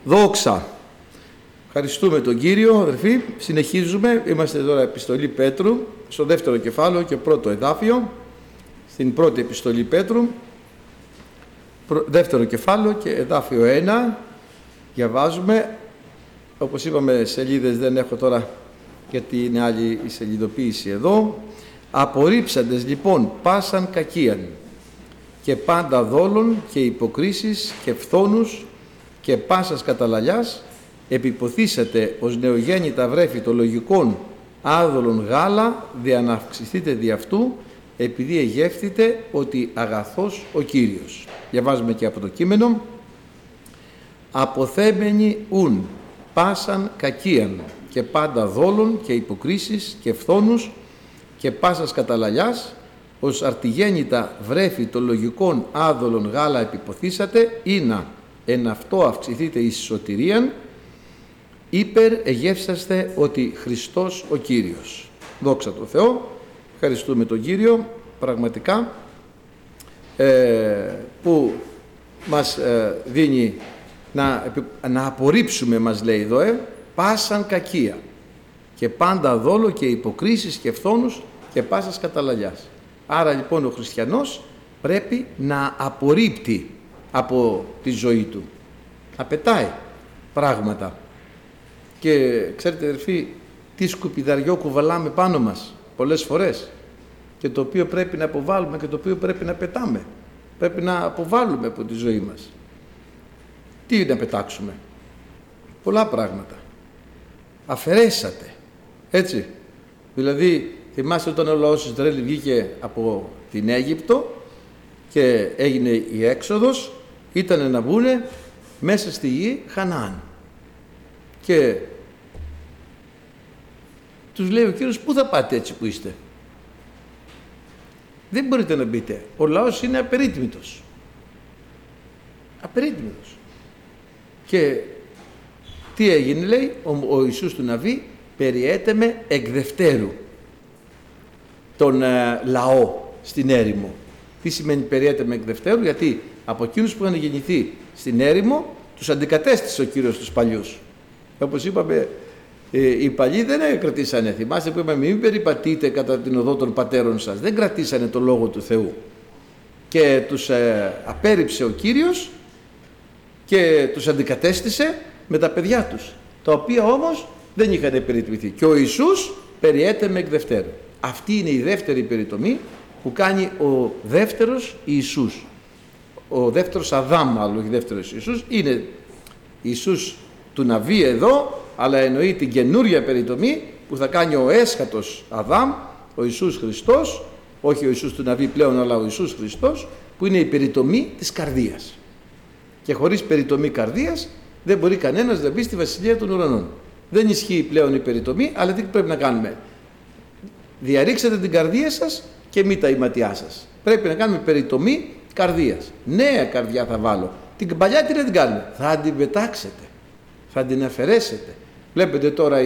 Δόξα. Ευχαριστούμε τον Κύριο, αδερφοί. Συνεχίζουμε. Είμαστε τώρα επιστολή Πέτρου, στο δεύτερο κεφάλαιο και πρώτο εδάφιο. Στην πρώτη επιστολή Πέτρου, δεύτερο κεφάλαιο και εδάφιο 1. Διαβάζουμε. Όπως είπαμε, σελίδες δεν έχω τώρα, γιατί είναι άλλη η σελιδοποίηση εδώ. Απορρίψαντες λοιπόν πάσαν κακίαν και πάντα δόλων και υποκρίσεις και φθόνους και πάσας καταλαλιάς, επιποθήσατε ως νεογέννητα βρέφη το λογικόν άδολον γάλα, δια να αυξηθείτε δι' αυτού, επειδή εγεύθητε ότι αγαθός ο Κύριος. Διαβάζουμε και από το κείμενο. Αποθέμενοι ουν πάσαν κακίαν και πάντα δόλων και υποκρίσεις και φθόνους και πάσας καταλαλιάς, ως αρτιγέννητα βρέφη το λογικόν άδολον γάλα επιποθήσατε, ή εν αυτό αυξηθείτε εις σωτηρίαν, υπερ εγεύσαστε ότι Χριστός ο Κύριος. Δόξα τω Θεώ. Ευχαριστούμε τον Κύριο πραγματικά που μας δίνει να απορρίψουμε, μας λέει εδώ, πάσαν κακία και πάντα δόλο και υποκρίσεις και φθόνους και πάσας καταλαλιάς. Άρα λοιπόν ο χριστιανός πρέπει να απορρίπτει από τη ζωή του, να πετάει πράγματα. Και ξέρετε αδερφοί, τι σκουπιδαριό κουβαλάμε πάνω μας πολλές φορές, και το οποίο πρέπει να αποβάλουμε και το οποίο πρέπει να πετάμε. Πρέπει να αποβάλουμε από τη ζωή μας. Τι να πετάξουμε? Πολλά πράγματα. Αφαιρέσατε, έτσι. Δηλαδή θυμάστε όταν ο λαός Ισραήλ βγήκε από την Αίγυπτο και έγινε η έξοδος, ήταν να μπουν μέσα στη γη Χαναάν. Και τους λέει ο Κύριος, πού θα πάτε έτσι που είστε? Δεν μπορείτε να μπείτε. Ο λαός είναι απερίτμητος. Απερίτμητος. Και τι έγινε, λέει, ο Ιησούς του Ναβί, περιέτεμε εκ δευτέρου τον λαό στην έρημο. Τι σημαίνει περιέτεμε εκ δευτέρου? Γιατί από εκείνους που είχαν γεννηθεί στην έρημο τους αντικατέστησε ο Κύριος τους παλιούς. Όπως είπαμε, οι παλιοί δεν κρατήσανε. Θυμάστε που είπαμε, μην περιπατείτε κατά την οδό των πατέρων σας. Δεν κρατήσανε το Λόγο του Θεού. Και τους απέρριψε ο Κύριος και τους αντικατέστησε με τα παιδιά τους, τα οποία όμως δεν είχαν περιτμηθεί. Και ο Ιησούς περιέτεμε εκ δευτέρου. Αυτή είναι η δεύτερη περιτομή που κάνει ο δεύτερος Ιησούς. Ο δεύτερος Αδάμ, μάλλον, όχι δεύτερος Ιησούς. Είναι Ιησούς του Ναβί εδώ, αλλά εννοεί την καινούρια περιτομή που θα κάνει ο έσχατος Αδάμ, ο Ιησούς Χριστός, όχι ο Ιησούς του Ναβί πλέον, αλλά ο Ιησούς Χριστός, που είναι η περιτομή της καρδίας. Και χωρίς περιτομή καρδίας δεν μπορεί κανένας να μπει στη Βασιλεία των Ουρανών. Δεν ισχύει πλέον η περιτομή, αλλά τι πρέπει να κάνουμε? Διαρρήξατε την καρδία σας και μη τα ηματιά σας. Πρέπει να κάνουμε περιτομή καρδίας. Νέα καρδιά θα βάλω. Την παλιά τι να την κάνουμε? Θα την πετάξετε. Θα την αφαιρέσετε. Βλέπετε τώρα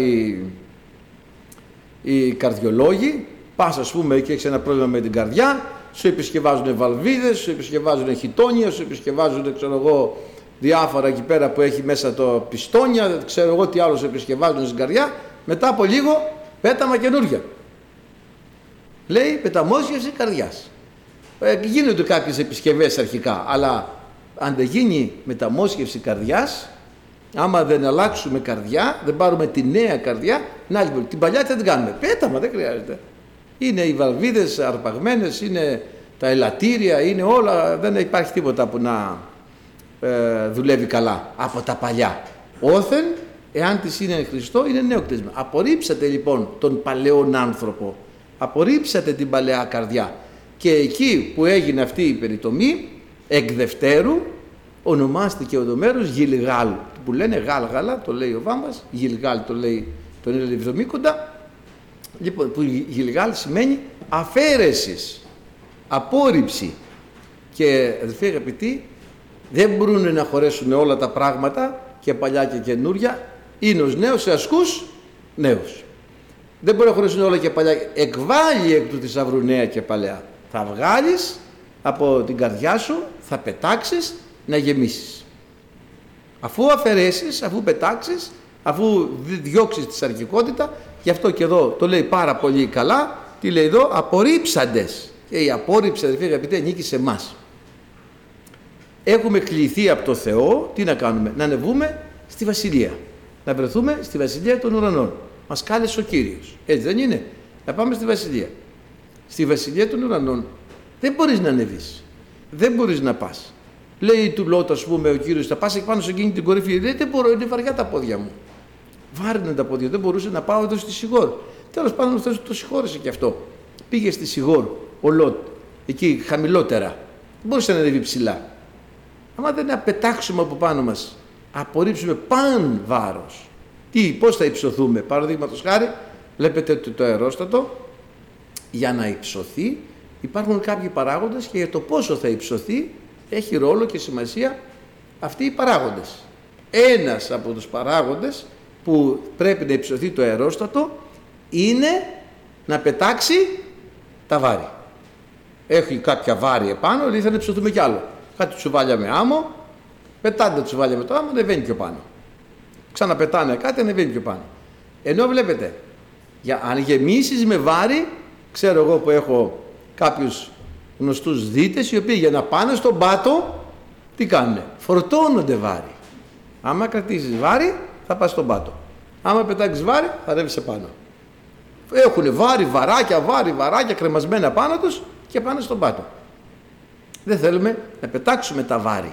οι καρδιολόγοι, πας ας πούμε και έχεις ένα πρόβλημα με την καρδιά, σου επισκευάζουν βαλβίδες, σου επισκευάζουν χιτόνια, σου επισκευάζουν διάφορα εκεί πέρα που έχει μέσα το πιστόνια, ξέρω εγώ τι άλλο σου επισκευάζουν στην καρδιά. Μετά από λίγο πέταμα καινούρια. Λέει μεταμόσχευση καρδιάς. Γίνονται κάποιες επισκευές αρχικά, αλλά αν δεν γίνει μεταμόσχευση καρδιάς, άμα δεν αλλάξουμε καρδιά, δεν πάρουμε τη νέα καρδιά, την παλιά τι θα την κάνουμε? Πέταμα, δεν χρειάζεται. Είναι οι βαλβίδες αρπαγμένες, είναι τα ελαττήρια, είναι όλα, δεν υπάρχει τίποτα που να δουλεύει καλά από τα παλιά. Όθεν, εάν της είναι Χριστό, είναι νέο κτίσμα. Απορρίψατε λοιπόν τον παλαιόν άνθρωπο, απορρίψατε την παλαιά καρδιά, και εκεί που έγινε αυτή η περιτομή εκ δευτέρου ονομάστηκε ο μέρος Γιλγάλ, που λένε Γάλγαλα, το λέει ο Βάμβας, Γιλγάλ το λέει τον Ελευθερομήκοντα. Λοιπόν, που Γιλγάλ σημαίνει αφαίρεσης, απόρριψη. Και αδελφοί αγαπητοί, δεν μπορούν να χωρέσουν όλα τα πράγματα, και παλιά και καινούρια. Είναι ως νέος σε ασκούς νέος. Δεν μπορεί να χωρέσουν όλα και παλιά. Εκβάλλει εκ του θησαυρού νέα και παλιά. Θα βγάλεις από την καρδιά σου, θα πετάξεις, να γεμίσεις. Αφού αφαιρέσεις, αφού πετάξεις, αφού διώξεις τη σαρκικότητα, γι' αυτό και εδώ το λέει πάρα πολύ καλά, τι λέει εδώ, απορρίψαντες. Και η απόρριψη, αδελφοί αγαπητοί, ανήκει σε εμάς. Έχουμε κληθεί από το Θεό, τι να κάνουμε, να ανεβούμε στη Βασιλεία. Να βρεθούμε στη Βασιλεία των ουρανών. Μας κάλεσε ο Κύριος. Έτσι δεν είναι? Να πάμε στη Βασιλεία. Στη Βασιλεία των ουρανών δεν μπορείς να ανεβείς. Δεν μπορείς να πας. Λέει του Λότ, ας πούμε, ο Κύριος, θα πας εκεί πάνω σε εκείνη την κορυφή. Λέει, δεν μπορώ, είναι βαριά τα πόδια μου. Βάρινε τα πόδια, δεν μπορούσε να πάω εδώ στη Σιγόρ. Τέλος πάντων, ο Θεός το συγχώρεσε και αυτό. Πήγε στη Σιγόρ, ο Λότ, εκεί χαμηλότερα. Δεν μπορούσε να ανέβει ψηλά. Άμα δεν απετάξουμε από πάνω μας, απορρίψουμε παν βάρος. Πώς θα υψωθούμε? Παραδείγματος χάρη, βλέπετε το αερόστατο, για να υψωθεί υπάρχουν κάποιοι παράγοντες και για το πόσο θα υψωθεί έχει ρόλο και σημασία αυτοί οι παράγοντες. Ένας από τους παράγοντες που πρέπει να υψωθεί το αερόστατο είναι να πετάξει τα βάρη. Έχει κάποια βάρη επάνω, λέει θα υψωθούμε κι άλλο. Κάτι τσουβάλια με άμμο, πετάνε τα τσουβάλια με το άμμο, ανεβαίνει πιο πάνω. Ξαναπετάνε κάτι, ανεβαίνει πιο πάνω. Ενώ βλέπετε, αν γεμίσεις με βάρη, ξέρω εγώ που έχω κάποιους γνωστούς δίτες οι οποίοι για να πάνε στον πάτο, τι κάνουνε? Φορτώνονται βάρη. Άμα κρατήσεις βάρη, θα πας στον πάτο. Άμα πετάξεις βάρη, θα ανέβεις επάνω. Έχουν βαράκια κρεμασμένα πάνω τους και πάνε στον πάτο. Δεν θέλουμε να πετάξουμε τα βάρη.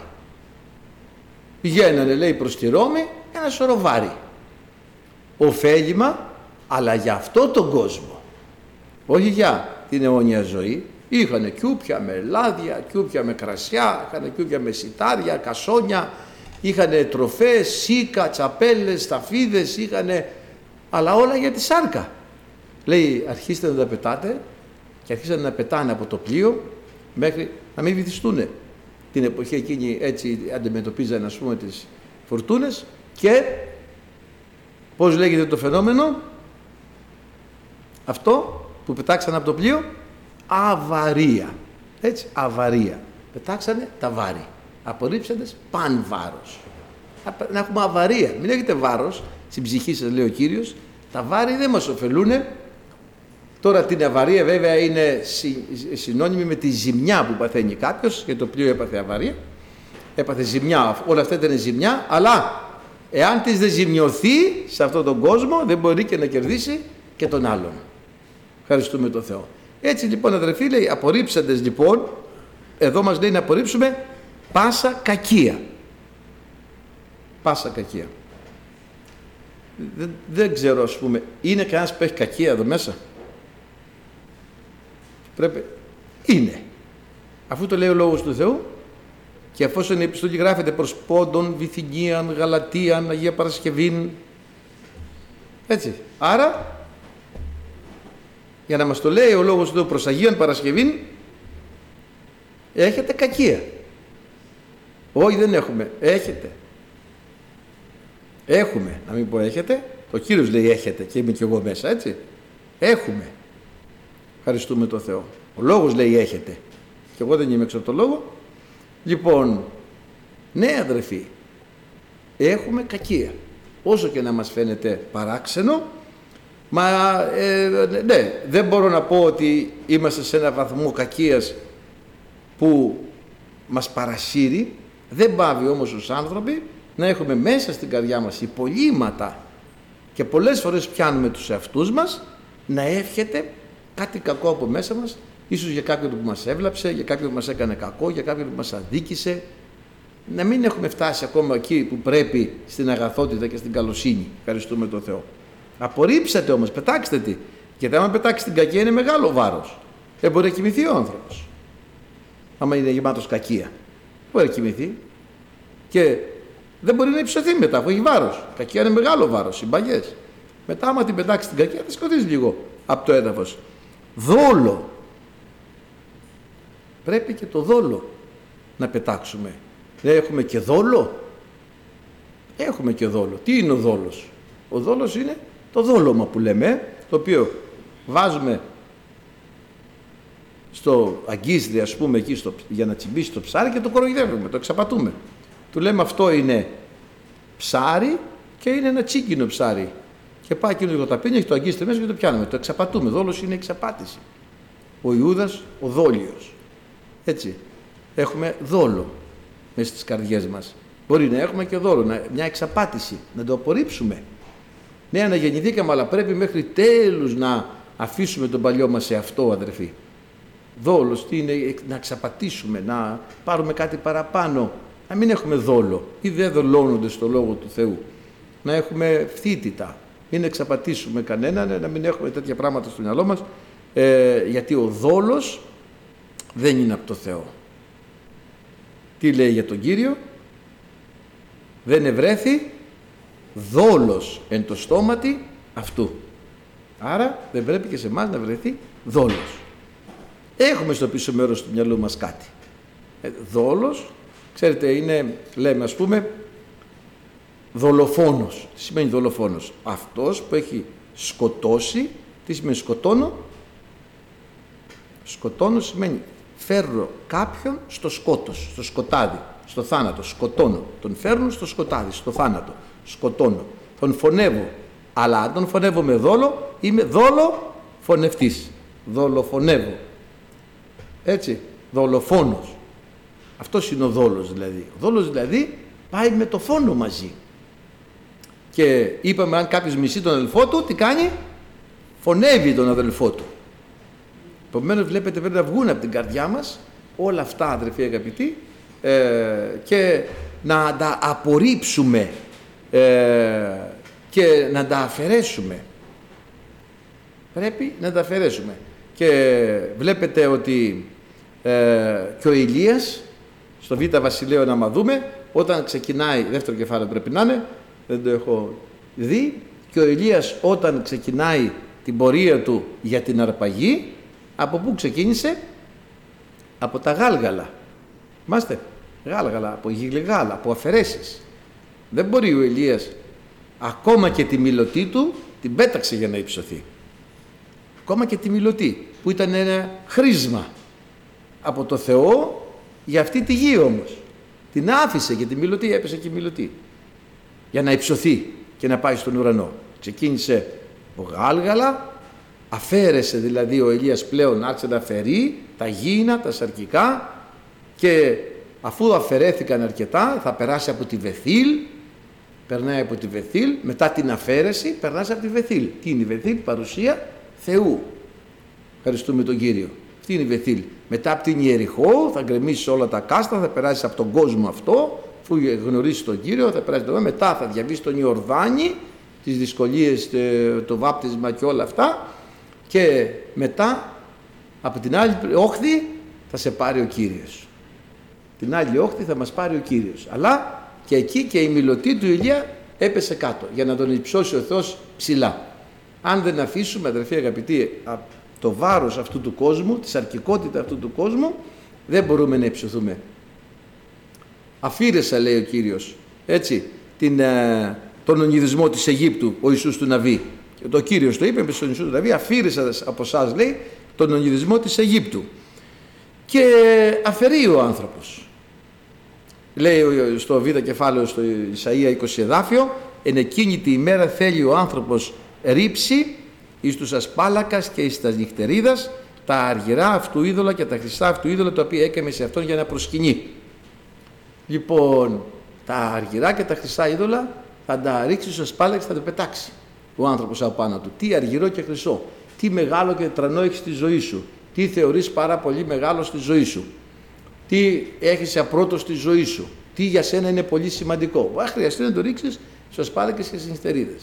Πηγαίνανε, λέει, προς τη Ρώμη, ένα σωρό βάρη. Ωφέλιμα, αλλά για αυτό τον κόσμο. Όχι για την αιώνια ζωή. Είχανε κιούπια με λάδια, κιούπια με κρασιά, είχανε κιούπια με σιτάρια, κασόνια, είχανε τροφές, σίκα, τσαπέλες, σταφίδες, είχανε, αλλά όλα για τη σάρκα. Λέει, αρχίστε να τα πετάτε και αρχίσανε να πετάνε από το πλοίο μέχρι να μην βυθιστούν. Την εποχή εκείνη έτσι αντιμετωπίζανε, ας πούμε, τις φορτούνες και πώς λέγεται το φαινόμενο αυτό που πετάξανε από το πλοίο? Αβαρία. Έτσι, αβαρία. Πετάξανε τα βάρη. Απορρίψαντες παν βάρος. Να έχουμε αβαρία. Μην έχετε βάρος στην ψυχή σας, λέει ο Κύριος. Τα βάρη δεν μας ωφελούνε. Τώρα την αβαρία βέβαια είναι συνώνυμη με τη ζημιά που παθαίνει κάποιος, γιατί το πλοίο έπαθε αβαρία. Έπαθε ζημιά. Όλα αυτά ήταν ζημιά, αλλά εάν της δεν ζημιωθεί σε αυτόν τον κόσμο, δεν μπορεί και να κερδίσει και τον άλλον. Ευχαριστούμε τον Θεό. Έτσι λοιπόν, αδερφοί, λέει, απορρίψαντες λοιπόν, εδώ μας λέει να απορρίψουμε πάσα κακία. Πάσα κακία. Δεν ξέρω, ας πούμε, είναι κανένας που έχει κακία εδώ μέσα? Πρέπει. Είναι. Αφού το λέει ο Λόγος του Θεού και αφόσον η επιστολή γράφεται προς Πόντων, Βυθινίαν, Γαλατίαν, Αγία Παρασκευήν. Έτσι. Άρα, για να μας το λέει ο Λόγος του Θεού προς Αγίαν Παρασκευήν, έχετε κακία. Όχι, δεν έχουμε. Έχετε. Έχουμε. Να μην πω έχετε. Ο Κύριος λέει έχετε και είμαι κι εγώ μέσα, έτσι. Έχουμε. Ευχαριστούμε τον Θεό. Ο Λόγος λέει έχετε. Και εγώ δεν είμαι έξω από τον Λόγο. Λοιπόν, ναι αδερφοί, έχουμε κακία. Όσο και να μας φαίνεται παράξενο, ναι, δεν μπορώ να πω ότι είμαστε σε ένα βαθμό κακίας που μας παρασύρει. Δεν πάβει όμως ως άνθρωποι να έχουμε μέσα στην καρδιά μας υπολείμματα και πολλές φορές πιάνουμε τους εαυτούς μας να εύχεται κάτι κακό από μέσα μας, ίσως για κάποιον που μας έβλαψε, για κάποιον που μας έκανε κακό, για κάποιον που μας αδίκησε. Να μην έχουμε φτάσει ακόμα εκεί που πρέπει, στην αγαθότητα και στην καλοσύνη. Ευχαριστούμε τον Θεό. Απορρίψατε όμως, πετάξτε τη. Γιατί άμα πετάξει την κακία είναι μεγάλο βάρος. Δεν μπορεί να κοιμηθεί ο άνθρωπος. Άμα είναι γεμάτος κακία. Μπορεί να κοιμηθεί. Και δεν μπορεί να υψωθεί μετά, αφού έχει βάρος. Κακία είναι μεγάλο βάρος, συμπαγές. Μετά, άμα την πετάξει την κακία, θα σκοτήσει λίγο από το έδαφος. Δόλο. Πρέπει και το δόλο να πετάξουμε. Δεν έχουμε και δόλο? Έχουμε και δόλο. Τι είναι ο δόλος? Ο δόλος είναι το δόλωμα που λέμε, το οποίο βάζουμε στο αγκίστρι, ας πούμε, εκεί για να τσιμπήσει το ψάρι και το κοροϊδεύουμε, το εξαπατούμε. Του λέμε αυτό είναι ψάρι και είναι ένα τσίκινο ψάρι. Και πάει εκείνο το ταπίνι, έχει το αγγίστε μέσα και το πιάνουμε. Το εξαπατούμε. Δόλος είναι εξαπάτηση. Ο Ιούδας, ο δόλιος. Έτσι. Έχουμε δόλο μέσα στις καρδιές μας. Μπορεί να έχουμε και δόλο, μια εξαπάτηση, να το απορρίψουμε. Ναι, αναγεννηθήκαμε, αλλά πρέπει μέχρι τέλους να αφήσουμε τον παλιό μας εαυτό, αδερφοί. Δόλος, τι είναι, να εξαπατήσουμε, να πάρουμε κάτι παραπάνω, να μην έχουμε δόλο ή δεν δολώνονται στο Λόγο του Θεού. Να έχουμε φθήτητα, μην εξαπατήσουμε κανέναν, να μην έχουμε τέτοια πράγματα στο μυαλό μας, γιατί ο δόλος δεν είναι από το Θεό. Τι λέει για τον Κύριο? Δεν ευρέθη δόλος εν το στόματι αυτού. Άρα δεν πρέπει και σε εμάς να βρεθεί δόλος. Έχουμε στο πίσω μέρος του μυαλού μας κάτι. Δόλος, ξέρετε, είναι, λέμε ας πούμε, δολοφόνος. Τι σημαίνει δολοφόνος? Αυτός που έχει σκοτώσει. Τι σημαίνει σκοτώνω? Σκοτώνω σημαίνει φέρνω κάποιον στο σκότος, στο σκοτάδι, στο θάνατο. Σκοτώνω. Τον φέρνω στο σκοτάδι, στο θάνατο. Σκοτώνω. Τον φωνεύω. Αλλά αν τον φωνεύω με δόλο, είμαι δολοφονευτής. Δολοφονεύω. Έτσι. Δολοφόνος. Αυτός είναι ο δόλος δηλαδή. Ο δόλος δηλαδή πάει με το φόνο μαζί. Και είπαμε, αν κάποιος μισεί τον αδελφό του, τι κάνει? Φωνεύει τον αδελφό του. Επομένως βλέπετε, πρέπει να βγουν από την καρδιά μας όλα αυτά, αδερφοί αγαπητοί, και να τα απορρίψουμε και να τα αφαιρέσουμε. Πρέπει να τα αφαιρέσουμε. Και βλέπετε ότι και ο Ηλίας, στο Β' Βασιλέο να δούμε, όταν ξεκινάει, δεύτερο κεφάλαιο πρέπει να είναι, δεν το έχω δει, και ο Ηλίας όταν ξεκινάει την πορεία του για την αρπαγή, από πού ξεκίνησε? Από τα γάλγαλα. Μάστε, γάλγαλα, από γυλγάλα, από αφαιρέσεις. Δεν μπορεί ο Ηλίας, ακόμα και τη μιλωτή του, την πέταξε για να υψωθεί. Ακόμα και τη μιλωτή, που ήταν ένα χρήσμα από το Θεό για αυτή τη γη όμως. Την άφησε και τη μιλωτή, έπεσε και η μιλωτή, για να υψωθεί και να πάει στον ουρανό. Ξεκίνησε από γάλγαλα, αφαίρεσε δηλαδή ο Ηλίας πλέον, άρχισε να αφαιρεί τα γήινα, τα σαρκικά, και αφού αφαιρέθηκαν αρκετά θα περάσει από τη Βεθήλ, περνάει από τη Βεθήλ, μετά την αφαίρεση περνάς από τη Βεθήλ. Τι είναι η Βεθήλ? Παρουσία Θεού. Ευχαριστούμε τον Κύριο. Αυτή είναι η Βεθήλ. Μετά από την Ιεριχώ θα γκρεμίσεις όλα τα κάστα, θα περάσεις από τον κόσμο αυτό, αφού γνωρίσεις τον Κύριο θα περάσεις τον, μετά θα διαβείς τον Ιορδάνη, τις δυσκολίες, το βάπτισμα και όλα αυτά, και μετά από την άλλη όχθη θα σε πάρει ο Κύριος. Την άλλη όχθη θα μας πάρει ο Κύριος. Αλλά και εκεί και η μιλωτή του Ηλία έπεσε κάτω για να τον υψώσει ο Θεός ψηλά. Αν δεν αφήσουμε, αδερφοί αγαπητοί, το βάρος αυτού του κόσμου, τη σαρκικότητα αυτού του κόσμου, δεν μπορούμε να υψωθούμε. Αφήρεσα, λέει ο Κύριος, έτσι, τον ονειδισμό της Αιγύπτου, ο Ιησούς του Ναβί. Και το Κύριος το είπε στον Ιησού του Ναβί, αφήρεσα από εσάς, λέει, τον ονειδισμό της Αιγύπτου. Και αφαιρεί ο άνθρωπος. Λέει στο Β' κεφάλαιο, στο Ισαΐα 20 εδάφιο, εν εκείνη τη ημέρα θέλει ο άνθρωπος ρίψει εις τους ασπάλακας και εις τα νυχτερίδας τα αργυρά αυτού είδωλα και τα χρυσά αυτού είδωλα, τα οποία έκαμε σε αυτόν για να προσκυνεί. Λοιπόν, τα αργυρά και τα χρυσά είδωλα θα τα ρίξει στους ασπάλακες, θα τα πετάξει ο άνθρωπος από πάνω του. Τι αργυρό και χρυσό, τι μεγάλο και τρανό έχεις στη ζωή σου, τι θεωρείς πάρα πολύ μεγάλο στη ζωή σου, τι έχεις απρότο στη ζωή σου, τι για σένα είναι πολύ σημαντικό. Χρειαστεί να το ρίξεις στους ασπάλακες και στις νυχτερίδες.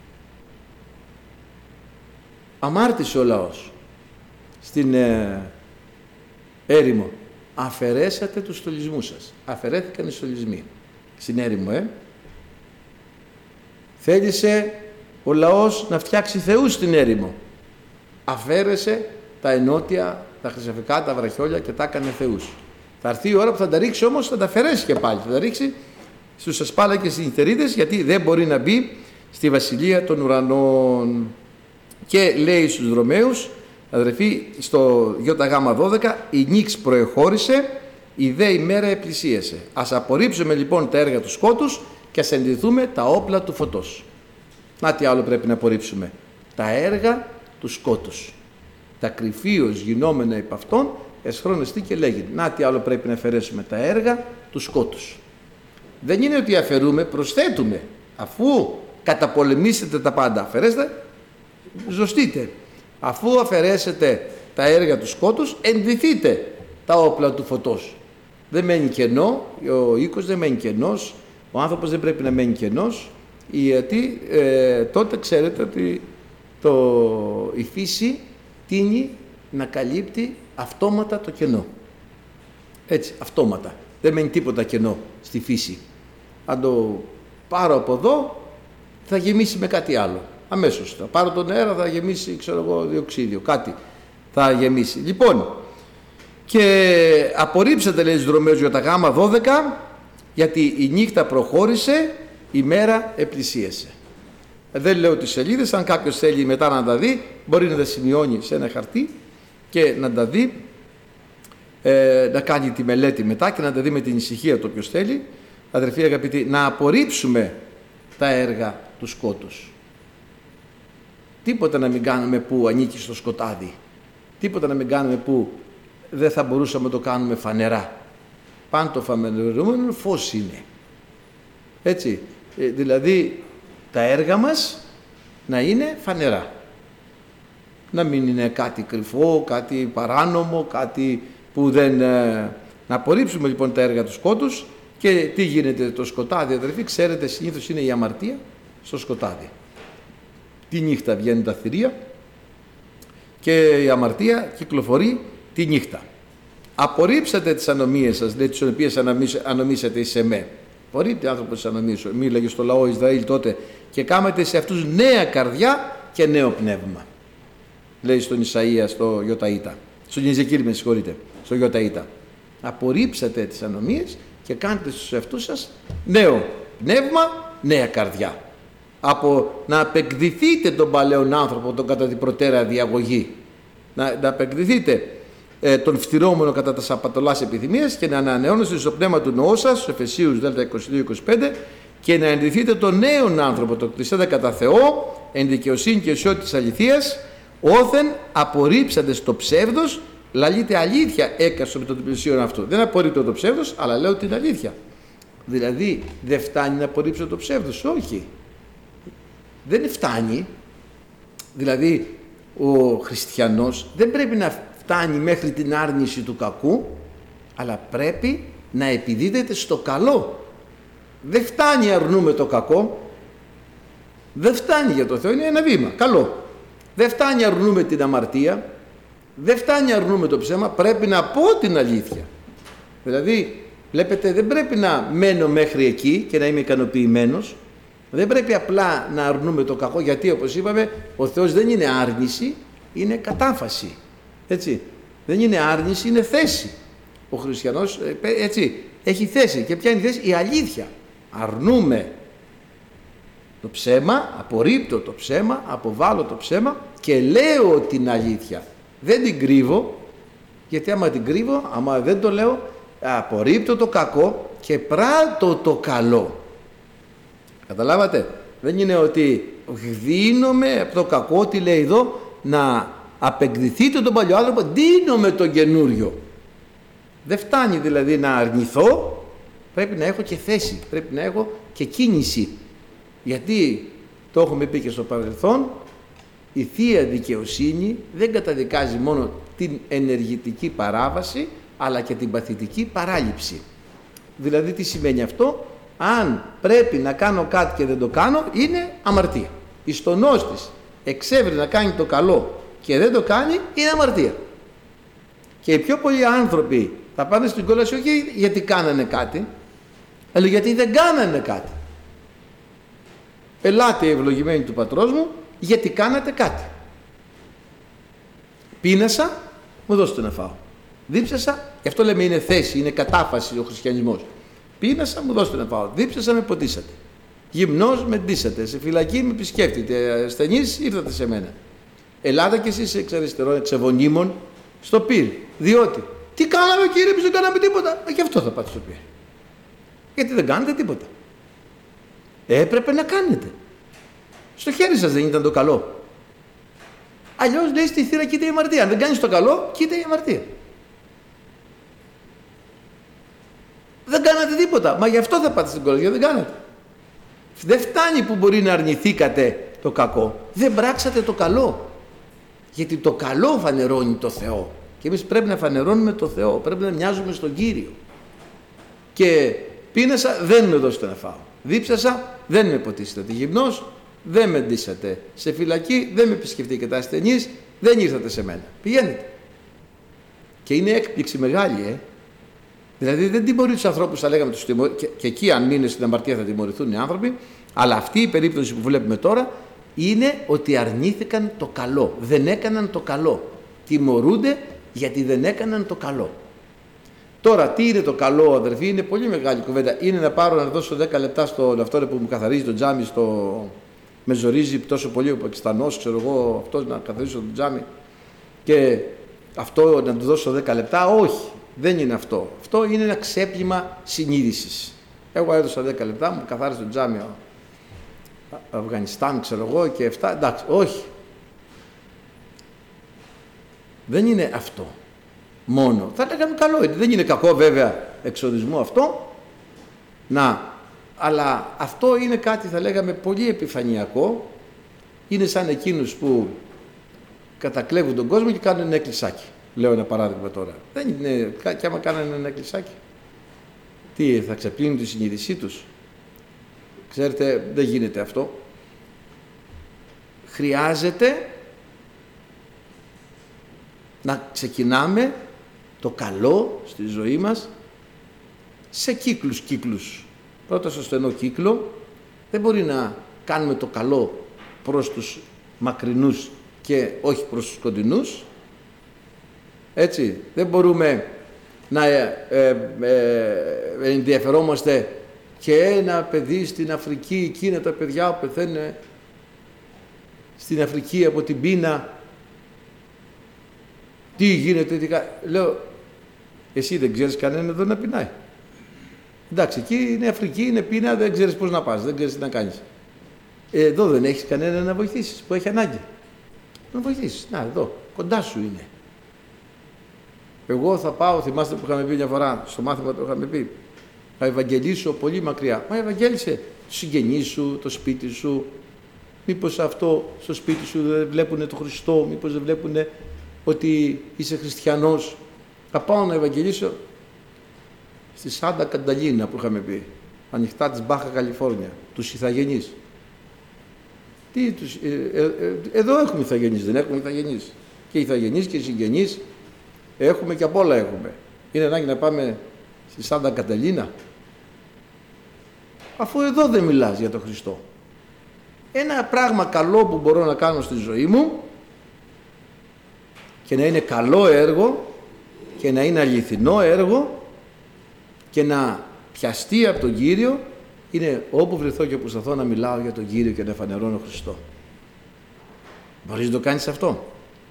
Αμάρτησε ο λαός στην έρημο. Αφαιρέσατε τους στολισμούς σας. Αφαιρέθηκαν οι στολισμοί στην έρημο. Θέλησε ο λαός να φτιάξει θεούς στην έρημο. Αφαίρεσε τα ενότια, τα χρυσαφικά, τα βραχιόλια και τα έκανε θεούς. Θα έρθει η ώρα που θα τα ρίξει όμως, θα τα αφαιρέσει και πάλι. Θα τα ρίξει στους ασπάλακες και στις νυχτερίδες, γιατί δεν μπορεί να μπει στη βασιλεία των ουρανών. Και λέει στους Ρωμαίους, αδερφοί, στο ΙΓ12, η νύξ προεχώρησε, η δε ημέρα επλησίασε. Ας απορρίψουμε λοιπόν τα έργα του σκότους και ας ενδυθούμε τα όπλα του φωτός. Να τι άλλο πρέπει να απορρίψουμε. Τα έργα του σκότους. Τα κρυφίως γινόμενα υπ' αυτών εσχρόνεστη και λέγει. Να τι άλλο πρέπει να αφαιρέσουμε. Τα έργα του σκότους. Δεν είναι ότι αφαιρούμε, προσθέτουμε. Αφού καταπολεμήσετε τα πάντα, αφαιρέστε, ζωστείτε. Αφού αφαιρέσετε τα έργα του σκότους, ενδυθείτε τα όπλα του φωτός. Δεν μένει κενό, ο οίκος δεν μένει κενός, ο άνθρωπος δεν πρέπει να μένει κενός, γιατί τότε ξέρετε ότι η φύση τείνει να καλύπτει αυτόματα το κενό. Έτσι, αυτόματα. Δεν μένει τίποτα κενό στη φύση. Αν το πάρω από εδώ, θα γεμίσει με κάτι άλλο. Αμέσως. Θα πάρω τον αέρα, θα γεμίσει, ξέρω εγώ, διοξίδιο. Κάτι θα γεμίσει. Λοιπόν, και απορρίψατε, λέει, τους δρομέους για τα γάμα 12, γιατί η νύχτα προχώρησε, η μέρα επλησίασε. Δεν λέω τις σελίδες, αν κάποιος θέλει μετά να τα δει, μπορεί να τα σημειώνει σε ένα χαρτί και να τα δει, να κάνει τη μελέτη μετά και να τα δει με την ησυχία του όποιος θέλει. Αδερφοί αγαπητοί, να απορρίψουμε τα έργα του σκότους. Τίποτα να μην κάνουμε που ανήκει στο σκοτάδι. Τίποτα να μην κάνουμε που δεν θα μπορούσαμε να το κάνουμε φανερά. Πάντο το φανερούμενο φως είναι. Έτσι, δηλαδή τα έργα μας να είναι φανερά. Να μην είναι κάτι κρυφό, κάτι παράνομο, κάτι που δεν... Να απορρίψουμε λοιπόν τα έργα του σκότους. Και τι γίνεται το σκοτάδι, αδερφοί, ξέρετε, συνήθως είναι η αμαρτία στο σκοτάδι. Τη νύχτα βγαίνουν τα θηρία και η αμαρτία κυκλοφορεί τη νύχτα. Απορρίψατε τις ανομίες σας, δηλαδή τις οποίες ανομήσατε εις εμέ. Απορρίπτει άνθρωπος τις ανομίες, μίλαγε στο λαό Ισραήλ τότε, και κάμετε σε αυτούς νέα καρδιά και νέο πνεύμα. Λέει στον Ισαΐα, στο Ιωταΐτα. Στον Ιεζεκίλ, με συγχωρείτε, στο Ιωταΐτα. Απορρίψατε τις ανομίες και κάνετε στους εαυτούς σας νέο πνεύμα, νέα καρδιά. Από να απεκδηθείτε τον παλαιόν άνθρωπο, τον κατά την προτέρα διαγωγή, να απεκδηθείτε τον φθυρόμενο κατά τα σαπατολάς επιθυμίας και να ανανεώνεστε στο πνεύμα του νοού σας, στους Εφεσίους 22-25, και να ενδυθείτε τον νέον άνθρωπο, το κτισέντε κατά Θεό, εν δικαιοσύνη και ουσιότητα της αληθείας, όθεν απορρίψατε στο ψεύδος, λαλείτε αλήθεια έκαστο των πλησίων αυτού. Δεν απορρίπτω το ψεύδος, αλλά λέω την αλήθεια. Δηλαδή, δεν φτάνει να απορρίψω το ψεύδος, όχι. Δεν φτάνει. Δηλαδή, ο χριστιανός δεν πρέπει να φτάνει μέχρι την άρνηση του κακού, αλλά πρέπει να επιδίδεται στο καλό. Δεν φτάνει αρνούμε το κακό. Δεν φτάνει για το Θεό, είναι ένα βήμα, καλό. Δεν φτάνει αρνούμε την αμαρτία. Δεν φτάνει αρνούμε το ψέμα, πρέπει να πω την αλήθεια. Δηλαδή, βλέπετε, δεν πρέπει να μένω μέχρι εκεί και να είμαι ικανοποιημένος. Δεν πρέπει απλά να αρνούμε το κακό, γιατί όπως είπαμε, ο Θεός δεν είναι άρνηση, είναι κατάφαση. Έτσι, δεν είναι άρνηση, είναι θέση. Ο χριστιανός, έτσι, έχει θέση. Και ποια είναι η θέση? Η αλήθεια. Αρνούμε το ψέμα, απορρίπτω το ψέμα, αποβάλλω το ψέμα και λέω την αλήθεια. Δεν την κρύβω, γιατί άμα την κρύβω, άμα δεν το λέω, απορρίπτω το κακό και πράττω το καλό. Καταλάβατε? Δεν είναι ότι δίνομαι από το κακό, τι λέει εδώ, να απεκδηθείτε τον παλιό άνθρωπο, δίνομαι τον καινούριο. Δεν φτάνει δηλαδή να αρνηθώ, πρέπει να έχω και θέση, πρέπει να έχω και κίνηση. Γιατί, το έχουμε πει και στο παρελθόν, η Θεία Δικαιοσύνη δεν καταδικάζει μόνο την ενεργητική παράβαση, αλλά και την παθητική παράληψη. Δηλαδή τι σημαίνει αυτό? Αν πρέπει να κάνω κάτι και δεν το κάνω, είναι αμαρτία. Η στονός της εξεύρει να κάνει το καλό και δεν το κάνει, είναι αμαρτία. Και οι πιο πολλοί άνθρωποι θα πάνε στην κόλαση όχι γιατί κάνανε κάτι, αλλά γιατί δεν κάνανε κάτι. Ελάτε ευλογημένοι του πατρός μου, γιατί κάνατε κάτι. Πείνασα, μου δώστε να φάω. Δίψασα, γι' αυτό λέμε είναι θέση, είναι κατάφαση ο χριστιανισμός. Πείνασα, μου δώστε να φάω. Δίψασα, με ποτίσατε. Γυμνός, με ντύσατε. Σε φυλακή, με επισκέφτητε. Ασθενής, ήρθατε σε μένα. Ελάτε κι εσείς εξ αριστερών, εξ ευωνίμων, στο πυρ. Διότι, τι κάναμε κύριε, εμείς δεν κάναμε τίποτα. Και αυτό θα πάτε στο πυρ. Γιατί δεν κάνετε τίποτα. Έπρεπε να κάνετε. Στο χέρι σας δεν ήταν το καλό. Αλλιώς λέει στη θύρα κοίτα η αμαρτία. Αν δεν κάνεις το καλό, κοίτα η αμαρτία. Δεν κάνατε τίποτα. Μα γι' αυτό θα πάτε στην κολεγία, δεν κάνατε. Δεν φτάνει που μπορεί να αρνηθήκατε το κακό. Δεν πράξατε το καλό. Γιατί το καλό φανερώνει το Θεό. Και εμείς πρέπει να φανερώνουμε το Θεό. Πρέπει να μοιάζουμε στον Κύριο. Και πίνασα, δεν με δώσετε να φάω. Δίψασα, δεν με ποτίσατε. Γυμνός, δεν με ντύσατε. Σε φυλακή, δεν με επισκεφτήκατε ασθενείς, δεν ήρθατε σε μένα. Πηγαίνετε. Και είναι έκπληξη μεγάλη, Δηλαδή δεν τιμωρεί τους ανθρώπους, θα λέγαμε, και εκεί αν μείνουν στην αμαρτία θα τιμωρηθούν οι άνθρωποι, αλλά αυτή η περίπτωση που βλέπουμε τώρα είναι ότι αρνήθηκαν το καλό. Δεν έκαναν το καλό. Τιμωρούνται γιατί δεν έκαναν το καλό. Τώρα, τι είναι το καλό, αδερφοί, είναι πολύ μεγάλη κουβέντα. Είναι να πάρω να δώσω 10 λεπτά στον αυτό που μου καθαρίζει το τζάμι, με ζορίζει τόσο πολύ ο Πακιστανός, ξέρω εγώ, αυτός να καθαρίσω το τζάμι και αυτό να του δώσω 10 λεπτά. Όχι, δεν είναι αυτό. Αυτό είναι ένα ξέπλυμα συνείδησης. Εγώ έδωσα 10 λεπτά, μου καθάρισε το τζάμι Αφγανιστάν, ξέρω εγώ, και 7, εντάξει, όχι. Δεν είναι αυτό μόνο. Θα λέγαμε καλό, δεν είναι κακό βέβαια εξορισμού αυτό, αλλά αυτό είναι κάτι, θα λέγαμε, πολύ επιφανειακό. Είναι σαν εκείνους που κατακλέβουν τον κόσμο και κάνουν ένα εκκλησάκι. Λέω ένα παράδειγμα τώρα. Δεν είναι, και άμα κάνανε ένα εκκλησάκι, τι, θα ξεπλύνουν τη συνείδησή τους? Ξέρετε, δεν γίνεται αυτό. Χρειάζεται να ξεκινάμε το καλό στη ζωή μας σε κύκλους. Πρώτα στο στενό κύκλο. Δεν μπορεί να κάνουμε το καλό προς τους μακρινούς και όχι προς τους κοντινούς. Έτσι, δεν μπορούμε να ενδιαφερόμαστε και ένα παιδί στην Αφρική, εκείνα τα παιδιά που πεθαίνουν στην Αφρική από την πείνα. Τι γίνεται, λέω, εσύ δεν ξέρεις κανέναν εδώ να πεινάει. Εντάξει, εκεί είναι Αφρική, είναι πείνα, δεν ξέρεις πώς να πας, δεν ξέρεις τι να κάνεις. Εδώ δεν έχεις κανέναν να βοηθήσεις που έχει ανάγκη. Να βοηθήσεις, να εδώ, κοντά σου είναι. Εγώ θα πάω, θυμάστε που είχαμε πει μια φορά, στο μάθημα το είχαμε πει, θα ευαγγελίσω πολύ μακριά. Μα ευαγγέλισε τους συγγενείς σου, το σπίτι σου. Μήπως αυτό στο σπίτι σου δεν βλέπουνε τον Χριστό, μήπως δεν βλέπουνε ότι είσαι χριστιανός. Θα πάω να ευαγγελίσω στη Σάντα Κανταλίνα που είχαμε πει, ανοιχτά της Μπάχα Καλιφόρνια, τους ηθαγενείς. Εδώ έχουμε ηθαγενείς, δεν έχουμε ηθαγενείς? Και ηθαγενείς και συγγενείς έχουμε και απ' όλα έχουμε. Είναι ανάγκη να πάμε στη Σάντα Καταλίνα, αφού εδώ δεν μιλάς για τον Χριστό? Ένα πράγμα καλό που μπορώ να κάνω στη ζωή μου και να είναι καλό έργο και να είναι αληθινό έργο και να πιαστεί από τον Κύριο, είναι όπου βρεθώ και όπου σταθώ να μιλάω για τον Κύριο και να φανερώνω Χριστό. Μπορείς να το κάνεις αυτό?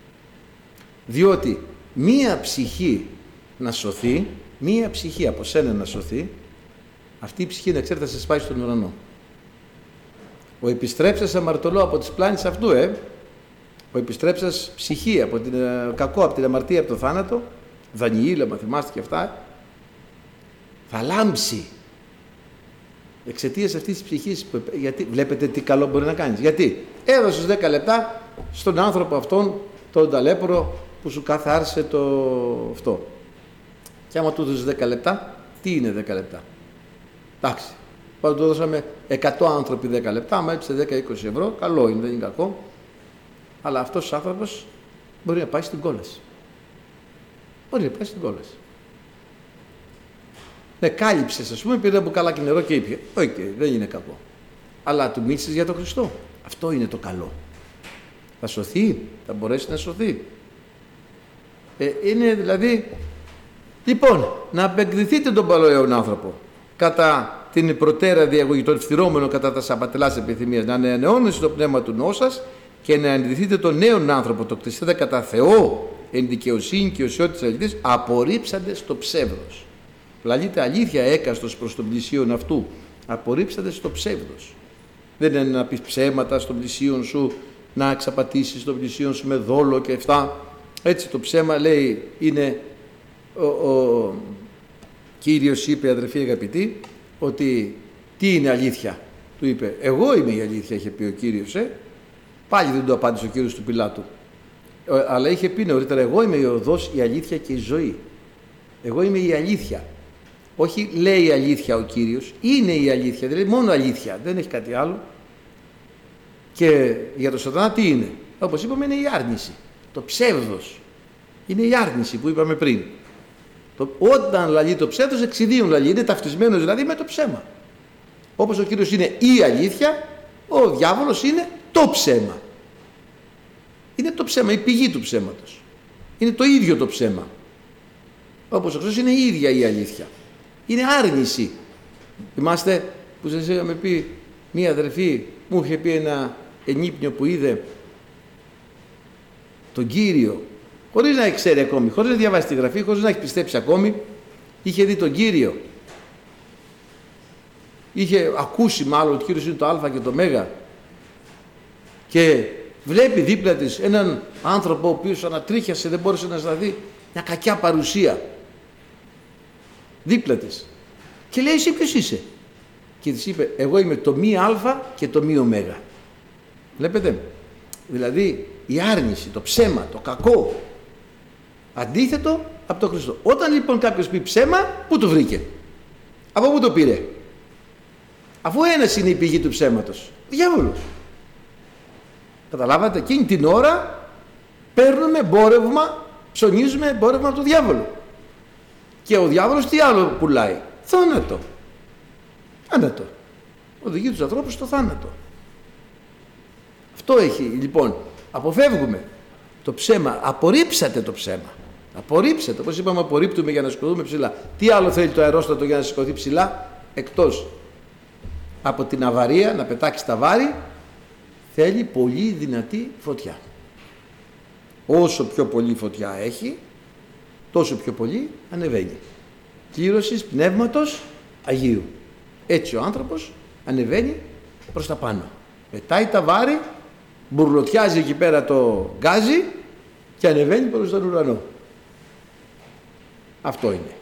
Διότι μία ψυχή να σωθεί, μία ψυχή από σένα να σωθεί, αυτή η ψυχή, να ξέρετε, θα σε σπάει στον ουρανό. Ο επιστρέψας αμαρτωλό από τις πλάνες αυτού, ο επιστρέψας ψυχή από την κακό, από την αμαρτία, από το θάνατο, Δανιήλ, άμα θυμάστε και αυτά, θα λάμψει εξαιτίας αυτής της ψυχής. Γιατί βλέπετε τι καλό μπορεί να κάνεις? Γιατί έδωσες 10 λεπτά στον άνθρωπο αυτόν, τον ταλέπορο που σου καθάρισε αυτό. Και άμα του δώσεις 10 λεπτά, τι είναι 10 λεπτά? Εντάξει, πάντα του δώσαμε 100 άνθρωποι 10 λεπτά, άμα έψε 10-20 ευρώ, καλό είναι, δεν είναι κακό. Αλλά αυτός ο άνθρωπος μπορεί να πάει στην κόλαση. Μπορεί να πάει στην κόλαση. Ναι, κάλυψες, ας πούμε, πήρε ένα μπουκαλάκι και νερό και ήπια. Όχι, δεν είναι κακό. Αλλά του μίλησες για τον Χριστό. Αυτό είναι το καλό. Θα σωθεί, θα μπορέσει να σωθεί. Είναι δηλαδή, λοιπόν, να απεκδηθείτε τον παλαιόν άνθρωπο κατά την προτέρα διαγωγή, τον ευθυρώμενο κατά τα σαπατελάς επιθυμίας, να ανανεώνεστε το πνεύμα του νόου σας και να ενδυθείτε τον νέον άνθρωπο, το κτιστείτε κατά Θεό, εν δικαιοσύνη και οσιότητας αληθής, απορρίψαντε στο ψεύδος. Λαλείται αλήθεια έκαστος προς τον πλησίον αυτού, απορρίψατε στο ψεύδος. Δεν είναι να πεις ψέματα στον πλησίον σου, να εξαπατήσεις τον πλησίον σου με δόλο και αυτά. Έτσι το ψέμα, λέει, είναι, ο Κύριος είπε, αδερφοί αγαπητοί, ότι τι είναι αλήθεια. Του είπε, εγώ είμαι η αλήθεια, είχε πει ο Κύριος. Πάλι δεν του απάντησε ο Κύριος του Πιλάτου. Αλλά είχε πει νωρίτερα, εγώ είμαι η οδός, η αλήθεια και η ζωή. Εγώ είμαι η αλήθεια. Όχι λέει η αλήθεια ο Κύριος, είναι η αλήθεια, δηλαδή μόνο αλήθεια, δεν έχει κάτι άλλο. Και για τον Σατανά τι είναι? Όπως είπαμε, είναι η άρνηση, το ψεύδος. Είναι η άρνηση που είπαμε πριν. Όταν λαλεί το ψεύδος, εξιδίων λαλεί, είναι ταυτισμένος δηλαδή με το ψέμα. Όπως ο Κύριος είναι η αλήθεια, ο διάβολος είναι το ψέμα. Είναι το ψέμα, η πηγή του ψέματος. Είναι το ίδιο το ψέμα. Όπως ο Χριστός είναι η ίδια η αλήθεια. Είναι άρνηση. Θυμάστε που σας είχαμε πει, μία αδερφή μου είχε πει ένα ενύπνιο που είδε τον Κύριο, χωρίς να ξέρει ακόμη, χωρίς να διαβάσει τη Γραφή, χωρίς να έχει πιστέψει ακόμη, είχε δει τον Κύριο. Είχε ακούσει μάλλον ότι ο Κύριος είναι το Α και το Μέγα και βλέπει δίπλα της έναν άνθρωπο ο οποίος ανατρίχιασε, δεν μπόρεσε να σταθεί, μια κακιά παρουσία δίπλα της. Και λέει, εσύ ποιος είσαι? Και της είπε, εγώ είμαι το μη Α και το μη Ω. Βλέπετε, δηλαδή η άρνηση, το ψέμα, το κακό, αντίθετο από τον Χριστό. Όταν λοιπόν κάποιος πει ψέμα, πού το βρήκε? Από πού το πήρε? Αφού ένας είναι η πηγή του ψέματος, διάβολος. Καταλάβατε, εκείνη την ώρα παίρνουμε εμπόρευμα, ψωνίζουμε εμπόρευμα από τον διάβολο. Και ο διάβολος τι άλλο πουλάει? Θάνατο. Θάνατο. Οδηγεί τους ανθρώπους στο θάνατο. Αυτό έχει, λοιπόν, αποφεύγουμε το ψέμα, απορρίψατε το ψέμα. Απορρίψατε, όπως είπαμε, απορρίπτουμε για να σηκωθούμε ψηλά. Τι άλλο θέλει το αερόστατο για να σηκωθεί ψηλά, εκτός από την αβαρία, να πετάξει τα βάρη, θέλει πολύ δυνατή φωτιά. Όσο πιο πολύ φωτιά έχει, τόσο πιο πολύ ανεβαίνει. Κλήρωσης πνεύματος Αγίου. Έτσι ο άνθρωπος ανεβαίνει προς τα πάνω. Πετάει τα βάρη, μπουρλωτιάζει εκεί πέρα το γκάζι και ανεβαίνει προς τον ουρανό. Αυτό είναι.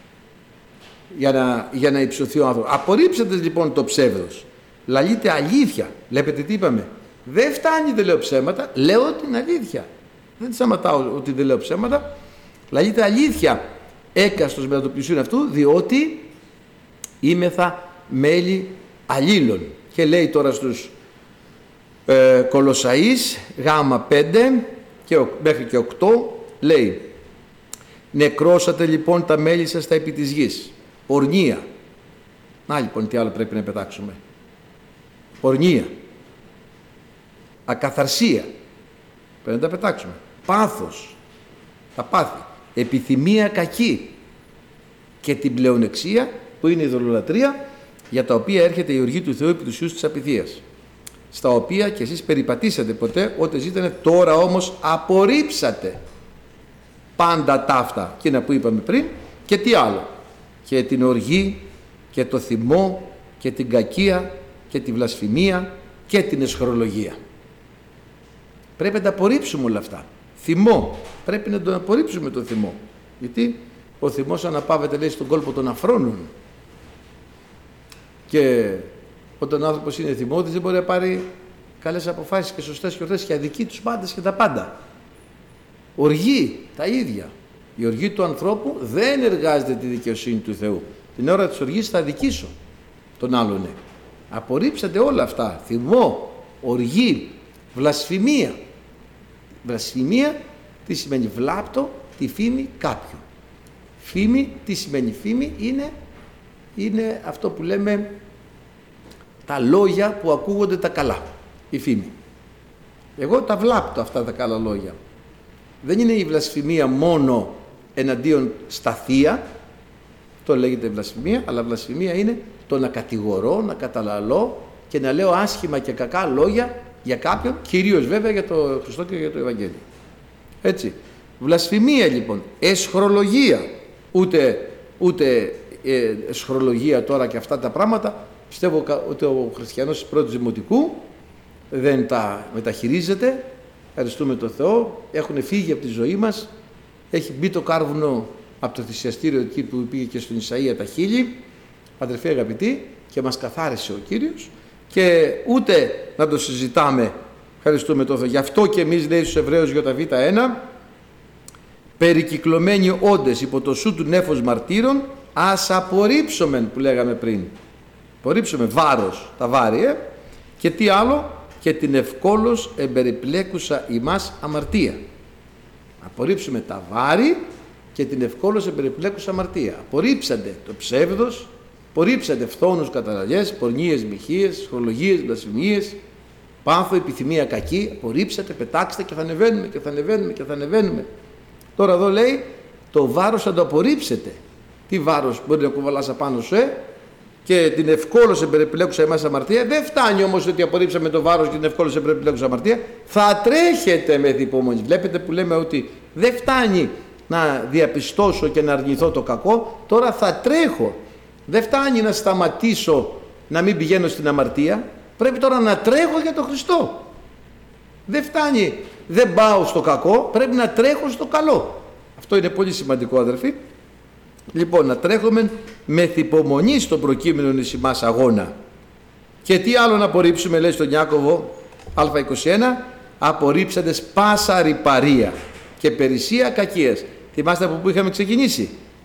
Για να υψωθεί ο άνθρωπος. Απορρίψατε λοιπόν το ψεύδος. Λαλείτε αλήθεια. Βλέπετε τι είπαμε? Δεν φτάνει, δεν λέω ψέματα, λέω την αλήθεια. Δεν σταματάω ότι δεν λέω ψέματα. Λαλείτε αλήθεια έκαστος μετά το πλησίον αυτού, διότι είμεθα μέλη αλλήλων. Και λέει τώρα στους Κολοσσαείς γάμα 5 και μέχρι και 8, λέει, νεκρώσατε λοιπόν τα μέλη σας τα επί της γης. Πορνεία. Να λοιπόν τι άλλο πρέπει να πετάξουμε. Πορνεία. Ακαθαρσία. Πρέπει να τα πετάξουμε. Πάθος. Τα πάθη. Επιθυμία κακή. Και την πλεονεξία που είναι η ειδωλολατρία, για τα οποία έρχεται η οργή του Θεού επί τους ιούς της απειθίας. Στα οποία και εσείς περιπατήσατε ποτέ ό,τι ζήτανε, τώρα όμως απορρίψατε πάντα ταύτα. Εκείνα που είπαμε πριν, και τι άλλο? Και την οργή και το θυμό και την κακία και τη βλασφημία και την εσχρολογία. Πρέπει να τα απορρίψουμε όλα αυτά. Θυμό, πρέπει να τον απορρίψουμε το θυμό. Γιατί ο θυμός αναπαύεται, λέει, στον κόλπο των αφρόνων. Και όταν ο άνθρωπος είναι θυμώδης δεν μπορεί να πάρει καλές αποφάσεις και σωστές και ορθές και αδικεί τους πάντες και τα πάντα. Οργή, τα ίδια. Η οργή του ανθρώπου δεν εργάζεται τη δικαιοσύνη του Θεού. Την ώρα της οργής θα αδικήσω τον άλλον. Απορρίψατε όλα αυτά. Θυμό, οργή, βλασφημία. Βλασφημία τι σημαίνει? Βλάπτω τη φήμη κάποιου. Φήμη, τι σημαίνει φήμη? Είναι αυτό που λέμε τα λόγια που ακούγονται τα καλά. Η φήμη. Εγώ τα βλάπτω αυτά τα καλά λόγια. Δεν είναι η βλασφημία μόνο εναντίον στα θεία, το λέγεται βλασφημία, αλλά βλασφημία είναι το να κατηγορώ, να καταλαλώ και να λέω άσχημα και κακά λόγια για κάποιον, κυρίως βέβαια για το Χριστό και για το Ευαγγέλιο. Έτσι. Βλασφημία λοιπόν, εσχρολογία, ούτε εσχρολογία τώρα και αυτά τα πράγματα, Πιστεύω ότι ο χριστιανός της πρώτης δημοτικού δεν τα μεταχειρίζεται. Ευχαριστούμε τον Θεό. Έχουν φύγει από τη ζωή μας. Έχει μπει το κάρβουνο από το θυσιαστήριο εκεί που πήγε και στον Ισαΐα τα χείλη. Αδερφοί αγαπητοί, και μας καθάρισε ο Κύριος. Και ούτε να το συζητάμε. Ευχαριστούμε τον Θεό. Γι' αυτό και εμείς, λέει στους Εβραίους Β1, περικυκλωμένοι όντες υπό το σου του νέφος μαρτύρων, ας απορρίψομεν, που λέγαμε πριν. Απορρίψουμε βάρος, τα βάρη, και τι άλλο, και την ευκόλως εμπεριπλέκουσα ημάς αμαρτία. Απορρίψουμε τα βάρη και την ευκόλως εμπεριπλέκουσα αμαρτία. Απορρίψατε το ψεύδος, απορρίψατε φθόνους, καταραλιές, πορνίες, μοιχείες, σχολογίες, βλασφημίες, πάθο, επιθυμία κακή. Απορρίψατε, πετάξτε και θα ανεβαίνουμε και θα ανεβαίνουμε και θα ανεβαίνουμε. Τώρα εδώ λέει το βάρος θα το απορρίψετε. Τι βάρος μπορεί να κουβαλάς απάνω σου, και την ευκόλως εμπεριπλέκουσα εμάς αμαρτία. Δεν φτάνει όμως ότι απορρίψαμε το βάρος και την ευκόλως εμπεριπλέκουσα αμαρτία. Θα τρέχετε με υπομονή. Βλέπετε που λέμε ότι δεν φτάνει να διαπιστώσω και να αρνηθώ το κακό. Τώρα θα τρέχω. Δεν φτάνει να σταματήσω να μην πηγαίνω στην αμαρτία. Πρέπει τώρα να τρέχω για τον Χριστό. Δεν φτάνει, δεν πάω στο κακό, πρέπει να τρέχω στο καλό. Αυτό είναι πολύ σημαντικό, αδερφοί. Λοιπόν, να τρέχουμε με υπομονή στον προκείμενον εις ημάς αγώνα. Και τι άλλο να απορρίψουμε, λέει στον Ιάκωβο Α21, απορρίψαντες πάσα ρυπαρία και περισσία κακίας. Θυμάστε από πού είχαμε ξεκινήσει?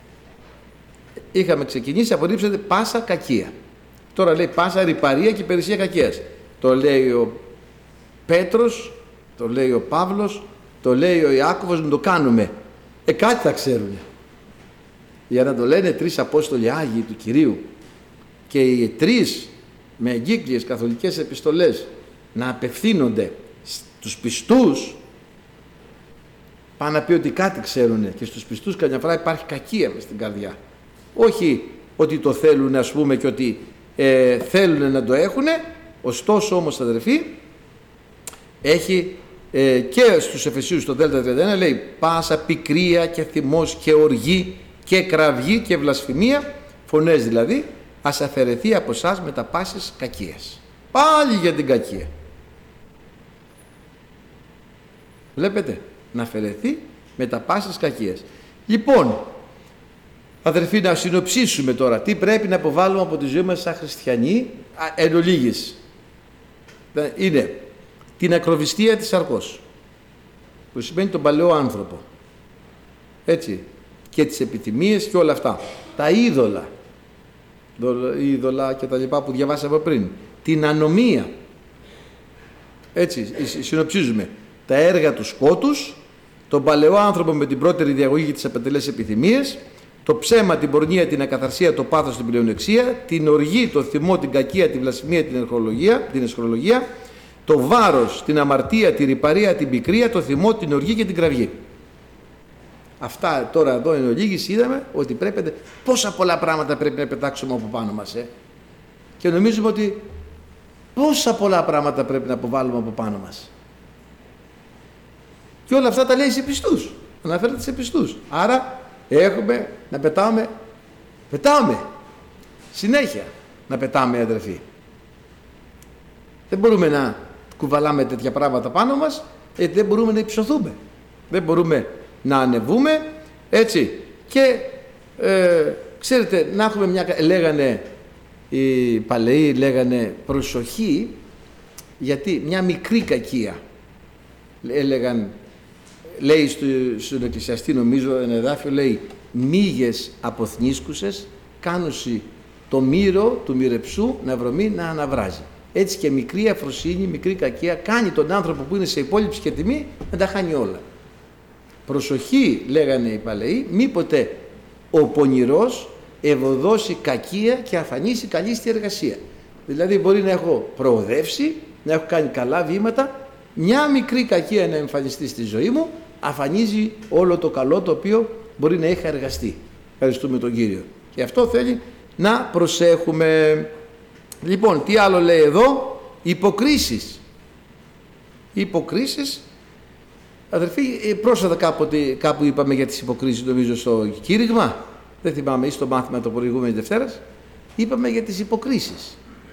Είχαμε ξεκινήσει, απορρίψατε πάσα κακία. Τώρα λέει πάσα ρυπαρία και περισσία κακίας. Το λέει ο Πέτρος, το λέει ο Παύλος, το λέει ο Ιάκωβος, να το κάνουμε. Κάτι θα ξέρουν. Για να το λένε 3 Απόστολοι Άγιοι του Κυρίου και οι 3 με εγκύκλιες καθολικές επιστολές να απευθύνονται στους πιστούς, πάνε να πει ότι κάτι ξέρουν, και στους πιστούς καμιά φορά υπάρχει κακία μες στην καρδιά. Όχι ότι το θέλουν, ας πούμε, και ότι θέλουν να το έχουν, ωστόσο όμως, αδερφοί, έχει και στους Εφεσίους το Δ31 λέει πάσα πικρία και θυμός και οργή και κραυγή και βλασφημία, φωνές δηλαδή, ας αφαιρεθεί από εσάς με τα πάσης κακίας. Πάλι για την κακία. Βλέπετε, να αφαιρεθεί με τα πάσης κακίας. Λοιπόν, αδερφοί, να συνοψίσουμε τώρα τι πρέπει να αποβάλουμε από τη ζωή μας σαν χριστιανοί εν ολίγης. Είναι την ακροβιστία της σαρκός, που σημαίνει τον παλαιό άνθρωπο, έτσι, και τις επιθυμίες και όλα αυτά, τα είδωλα και τα λοιπά που διαβάσαμε πριν, την ανομία, έτσι συνοψίζουμε, τα έργα του σκότους, τον παλαιό άνθρωπο με την πρώτερη διαγωγή και τις απατελές επιθυμίες, το ψέμα, την πορνεία, την ακαθαρσία, το πάθος, την πλεονεξία, την οργή, το θυμό, την κακία, τη βλασφημία, την εσχρολογία, το βάρος, την αμαρτία, τη ρυπαρία, την πικρία, το θυμό, την οργή και την κραυγή. Αυτά τώρα εδώ εν ολίγης είδαμε ότι πρέπει, πόσα πολλά πράγματα πρέπει να πετάξουμε από πάνω μας, και νομίζουμε ότι πόσα πολλά πράγματα πρέπει να αποβάλουμε από πάνω μας. Και όλα αυτά τα λέει σε πιστούς, αναφέρεται σε πιστούς. Άρα έχουμε να πετάμε συνέχεια να πετάμε, αδερφοί. Δεν μπορούμε να κουβαλάμε τέτοια πράγματα πάνω μας, γιατί δεν μπορούμε να υψωθούμε, δεν μπορούμε να ανεβούμε, έτσι. Και ξέρετε, να έχουμε λέγανε οι παλαιοί, λέγανε προσοχή, γιατί μια μικρή κακία, έλεγαν, λέει στον εκκλησιαστή, νομίζω ένα εδάφιο, λέει μύγες αποθνίσκουσες κάνουσι το μύρο του μυρεψού να βρωμεί να αναβράζει. Έτσι και μικρή αφροσύνη, μικρή κακία κάνει τον άνθρωπο που είναι σε υπόλοιψη και τιμή να τα χάνει όλα. Προσοχή, λέγανε οι παλαιοί, μήποτε ο πονηρός ευωδώσει κακία και αφανίσει καλή στη εργασία. Δηλαδή μπορεί να έχω προοδεύσει, να έχω κάνει καλά βήματα, μια μικρή κακία να εμφανιστεί στη ζωή μου, αφανίζει όλο το καλό το οποίο μπορεί να είχα εργαστεί. Ευχαριστούμε τον Κύριο. Και αυτό θέλει να προσέχουμε. Λοιπόν, τι άλλο λέει εδώ? Υποκρίσεις. Υποκρίσεις, αδερφοί, πρόσφατα κάπου είπαμε για τις υποκρίσεις, νομίζω στο κήρυγμα, δεν θυμάμαι, ή στο μάθημα το προηγούμενη Δευτέρας, είπαμε για τις υποκρίσεις.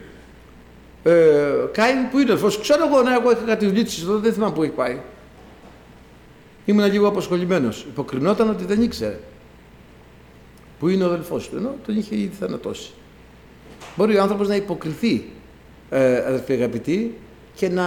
Κάιν, που είναι ο αδελφός? Ξέρω εγώ, εγώ είχα κάτι δουλίτσες εδώ, δεν θυμάμαι που έχει πάει. Ήμουν λίγο απασχολημένος. Υποκρινόταν ότι δεν ήξερε που είναι ο αδελφός του, ενώ τον είχε ήδη θανατώσει. Μπορεί ο άνθρωπος να υποκριθεί, αδελφοί αγαπητοί, και να...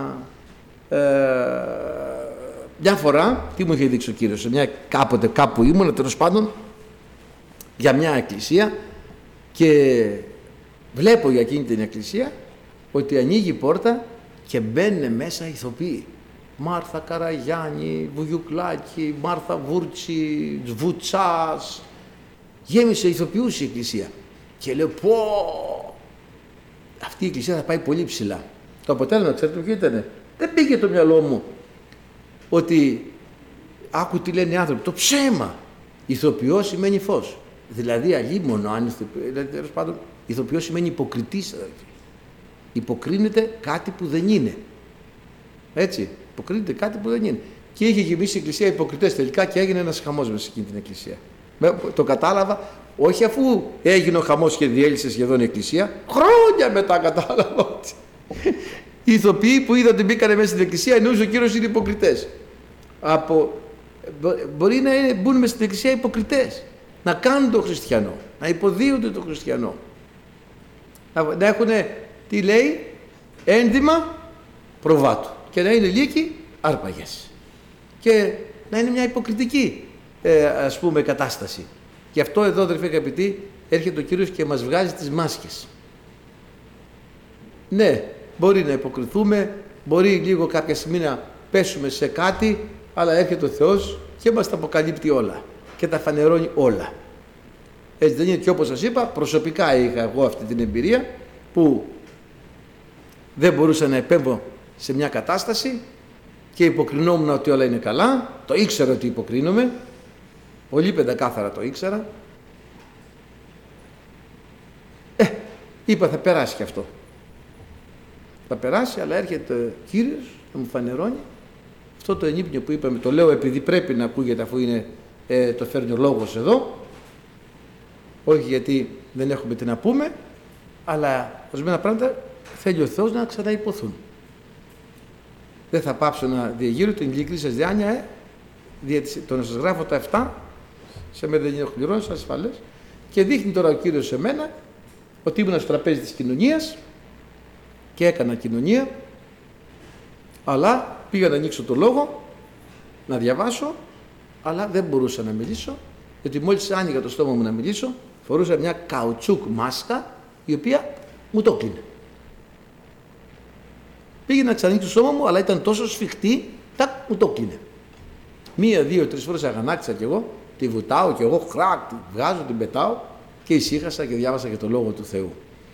μια φορά, τι μου είχε δείξει ο Κύριος, κάποτε κάπου ήμουν, τέλος πάντων, για μια εκκλησία, και βλέπω για εκείνη την εκκλησία ότι ανοίγει η πόρτα και μπαίνουν μέσα ηθοποιοί. Μάρθα Καραγιάννη, Βουγιουκλάκη, Μάρθα Βούρτσι, Βουτσάς. Γέμισε ηθοποιούς η εκκλησία. Και λέω, πω, αυτή η εκκλησία θα πάει πολύ ψηλά. Το αποτέλεσμα, ξέρετε ποιο ήτανε? Δεν πήγε το μυαλό μου ότι άκου τι λένε οι άνθρωποι. Το ψέμα. Ηθοποιός σημαίνει φως. Δηλαδή αλίμονο, αν τέλος πάντων, ηθοποιός σημαίνει υποκριτής, αδελφοί. Υποκρίνεται κάτι που δεν είναι. Έτσι, υποκρίνεται κάτι που δεν είναι. Και είχε γεμίσει η εκκλησία υποκριτές τελικά και έγινε ένας χαμός μέσα σε εκείνη την εκκλησία. Το κατάλαβα, όχι αφού έγινε ο χαμός και διέλυσε σχεδόν η εκκλησία, χρόνια μετά κατάλαβα ότι οι ηθοποιοί που είδα ότι μπήκανε μέσα στην εκκλησία εννοούσε ο Κύριος είναι υποκριτές. Μπορεί να μπουν μέσα στην εκκλησία υποκριτές, να κάνουν τον χριστιανό, να υποδίονται τον χριστιανό, να έχουν, τι λέει, ένδυμα προβάτου και να είναι λύκοι άρπαγες και να είναι μια υποκριτική ας πούμε κατάσταση. Γι' αυτό εδώ, αδελφοί αγαπητοί, έρχεται ο Κύριος και μας βγάζει τις μάσκες. Ναι, μπορεί να υποκριθούμε, μπορεί λίγο κάποια στιγμή να πέσουμε σε κάτι, αλλά έρχεται ο Θεός και μας τα αποκαλύπτει όλα και τα φανερώνει όλα. Έτσι δεν είναι? Και όπως σας είπα, προσωπικά είχα εγώ αυτή την εμπειρία που δεν μπορούσα να επέμβω σε μια κατάσταση και υποκρινόμουν ότι όλα είναι καλά. Το ήξερα ότι υποκρίνομαι, πολύ πεντακάθαρα το ήξερα. Είπα θα περάσει και αυτό. Θα περάσει, αλλά έρχεται ο Κύριος να μου φανερώνει αυτό το ενύπνιο που είπαμε. Το λέω επειδή πρέπει να ακούγεται, αφού είναι, το φέρνει ο λόγος εδώ, όχι γιατί δεν έχουμε τι να πούμε, αλλά ορισμένα πράγματα θέλει ο Θεός να ξαναϋποθούν. Δεν θα πάψω να διεγείρω την ειλικρινή σας διάνοια, το να σας γράφω τα 7, σε μένα δεν είναι οχληρός, ασφαλές, και δείχνει τώρα ο Κύριος σε μένα ότι ήμουν στο τραπέζι της κοινωνίας και έκανα κοινωνία, αλλά πήγα να ανοίξω το λόγο, να διαβάσω, αλλά δεν μπορούσα να μιλήσω, γιατί μόλις άνοιγα το στόμα μου να μιλήσω, φορούσα μια καουτσούκ μάσκα, η οποία μου το κλείνε. Πήγε να ξανανοίξει το στόμα μου, αλλά ήταν τόσο σφιχτή, μου το κλείνε. 1, 2, 3 φορές αγανάκτησα κι εγώ, τη βουτάω κι εγώ, χρακ, τη βγάζω, την πετάω και ησύχασα και διάβασα και το Λόγο του Θεού.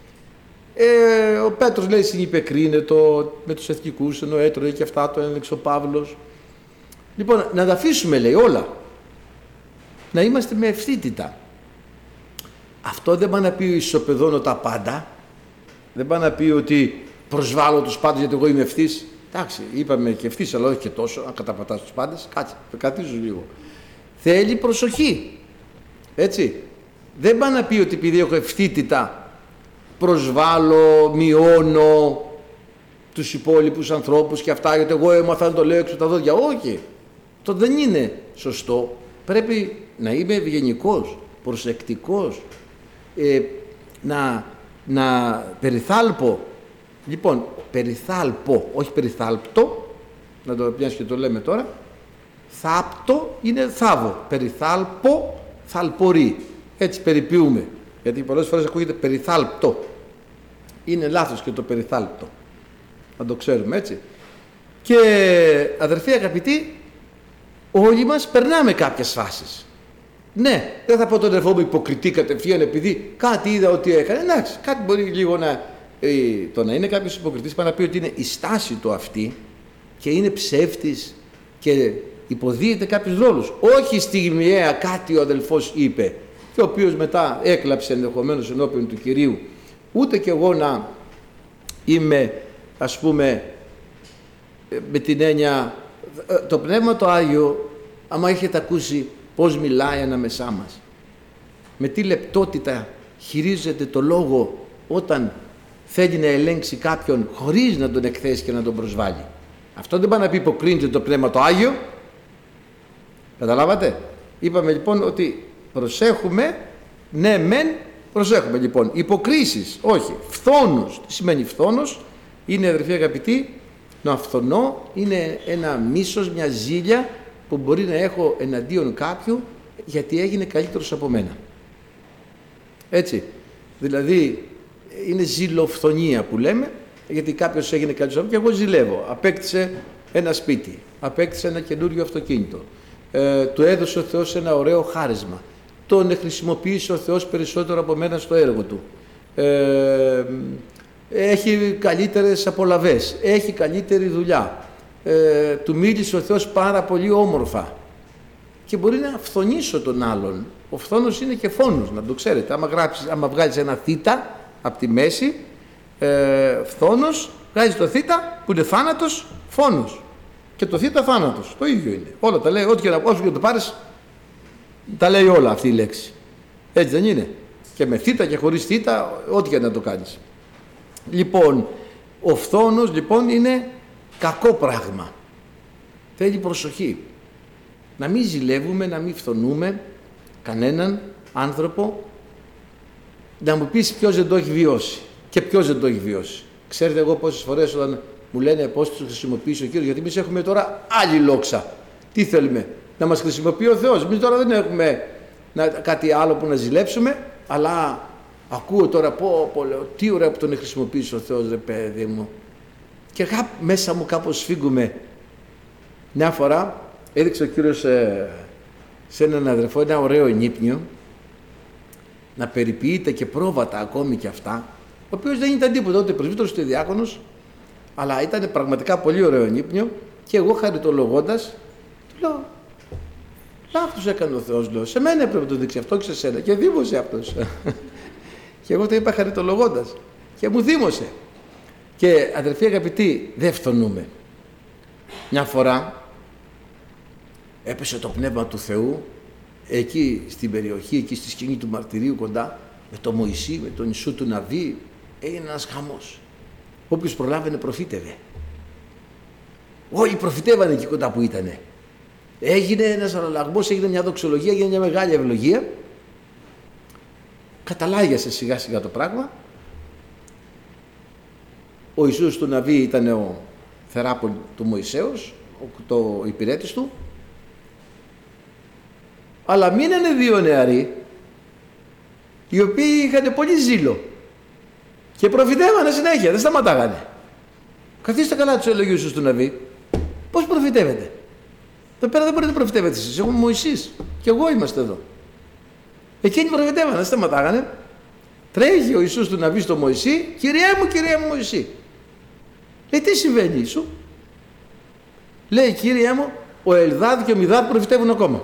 Ο Πέτρος λέει συνυπεκρίνετο με τους εθνικούς, ενώ έτρωγε και αυτά, το έλεγξε ο Παύλος. Λοιπόν, να τα αφήσουμε, λέει, όλα. Να είμαστε με ευθύτητα. Αυτό δεν πάει να πει ισοπεδώνω τα πάντα. Δεν πάει να πει ότι προσβάλλω τους πάντες γιατί εγώ είμαι ευθύς. Εντάξει, είπαμε και ευθύς, αλλά όχι και τόσο, αν καταπατάς τους πάντες. Κάτσε, πεκατίζω λίγο. Θέλει προσοχή. Έτσι. Δεν πάει να πει ότι επειδή έχω ευθύτητα προσβάλλω, μειώνω τους υπόλοιπους ανθρώπους και αυτά, γιατί εγώ έμαθα να το λέω έξω τα δόντια. Όχι. Το δεν είναι σωστό. Πρέπει να είμαι ευγενικός, προσεκτικός, να περιθάλπω. Λοιπόν, περιθάλπω, όχι περιθάλπτω, να το πιάσει και το λέμε τώρα. Θάπτω είναι θάβω. Περιθάλπω, θαλπορεί. Έτσι περιποιούμε. Γιατί πολλές φορές ακούγεται περιθάλπτω. Είναι λάθος και το περιθάλπτω. Να το ξέρουμε, έτσι. Και αδερφοί αγαπητοί, όλοι μας περνάμε κάποιες φάσεις. Ναι, δεν θα πω τον αδερφό μου υποκριτή κατευθείαν επειδή κάτι είδα ότι έκανε. Εντάξει, κάτι μπορεί λίγο να. Το να είναι κάποιος υποκριτής πάει να πει ότι είναι η στάση του αυτή και είναι ψεύτης και υποδίεται κάποιους ρόλους. Όχι στιγμιαία κάτι ο αδελφός είπε και ο οποίος μετά έκλαψε ενδεχομένως ενώπιον του Κυρίου. Ούτε κι εγώ να είμαι, ας πούμε, με την έννοια, το Πνεύμα το Άγιο, άμα έχετε ακούσει πώς μιλάει ανάμεσά μας, με τι λεπτότητα χειρίζεται το λόγο όταν θέλει να ελέγξει κάποιον χωρίς να τον εκθέσει και να τον προσβάλλει. Αυτό δεν πάει να πει υποκρίνεται το Πνεύμα το Άγιο. Καταλάβατε. Είπαμε λοιπόν ότι προσέχουμε, ναι μεν, προσέχουμε λοιπόν. Υποκρίσεις, όχι. Φθόνους. Τι σημαίνει φθόνος? Είναι, αδερφοί αγαπητοί, το αυθονό είναι ένα μίσος, μια ζήλια που μπορεί να έχω εναντίον κάποιου γιατί έγινε καλύτερος από μένα. Έτσι. Δηλαδή είναι ζηλοφθονία που λέμε, γιατί κάποιος έγινε καλύτερος από μένα και εγώ ζηλεύω. Απέκτησε ένα σπίτι, απέκτησε ένα καινούριο αυτοκίνητο, του έδωσε ο Θεός ένα ωραίο χάρισμα, τον χρησιμοποίησε ο Θεός περισσότερο από μένα στο έργο του, έχει καλύτερες απολαβές, έχει καλύτερη δουλειά, του μίλησε ο Θεός πάρα πολύ όμορφα και μπορεί να φθονήσω τον άλλον. Ο φθόνος είναι και φόνος, να το ξέρετε. Άμα βγάλεις ένα θήτα από τη μέση, φθόνος, βγάζεις το θήτα που είναι θάνατος, φόνος. Και το θήτα θάνατος, το ίδιο είναι. Όλα τα λέει, όσο και το πάρεις, τα λέει όλα αυτή η λέξη. Έτσι δεν είναι? Και με θήτα και χωρίς θήτα, ό,τι και να το κάνεις. Λοιπόν, ο φθόνος λοιπόν είναι κακό πράγμα. Θέλει προσοχή. Να μην ζηλεύουμε, να μην φθονούμε κανέναν άνθρωπο. Να μου πεις ποιος δεν το έχει βιώσει και ποιος δεν το έχει βιώσει. Ξέρετε εγώ πόσες φορές όταν μου λένε πώς τους χρησιμοποιήσει ο Κύριος, γιατί εμείς έχουμε τώρα άλλη λόξα. Τι θέλουμε? Να μας χρησιμοποιεί ο Θεός. Εμείς τώρα δεν έχουμε κάτι άλλο που να ζηλέψουμε, αλλά ακούω τώρα λέω, τι ωραία που τον χρησιμοποιήσει ο Θεός, ρε παιδί μου. Και μέσα μου κάπως σφίγγουμε. Μια φορά έδειξε ο Κύριος σε έναν αδερφό ένα ωραίο ενύπνιο, να περιποιείται και πρόβατα ακόμη και αυτά, ο οποίος δεν ήταν τίποτα, ούτε πρεσβύτερος ούτε διάκονος, αλλά ήταν πραγματικά πολύ ωραίο ενύπνιο, και εγώ χαριτολογώντας του λέω, λάθος έκανε ο Θεός, λέω, σε μένα έπρεπε να το δείξει αυτό και σε σένα, και δήμωσε αυτός. Και εγώ το είπα χαριτολογώντας και μου δήμωσε. Και αδερφοί αγαπητοί, δεν φθονούμε. Μια φορά έπεσε το Πνεύμα του Θεού εκεί στην περιοχή, εκεί στη σκηνή του μαρτυρίου κοντά, με τον Μωυσή, με τον Ιησού του Ναβί, έγινε ένας χαμός. Όποιος προλάβαινε προφήτευε. Όλοι προφητεύανε εκεί κοντά που ήτανε. Έγινε ένας αναλλαγμός, έγινε μια δοξολογία, έγινε μια μεγάλη ευλογία. Καταλάγιασε σιγά σιγά το πράγμα. Ο Ιησούς του Ναβί ήταν ο θεράπων του Μωυσέως, το υπηρέτης του. Αλλά μείνανε δύο νεαροί, οι οποίοι είχαν πολύ ζήλο και προφητεύανε συνέχεια, δεν σταματάγανε. Καθίστε καλά, τους έλεγε ο Ιησούς του Ναβί. Πώς προφητεύετε? Εδώ πέρα δεν μπορείτε να προφητεύετε εσείς, έχουμε Μωυσής και εγώ είμαστε εδώ. Εκείνοι προφητεύανε, δεν σταματάγανε. Τρέχει ο Ιησούς του Ναβί στο Μωυσή, Κυριέ μου Μωυσή. Λέει, τι συμβαίνει Ιησού? Λέει, Κύριέ μου, ο Ελδάδ και ο Μιδάδ προφητεύουν ακόμα.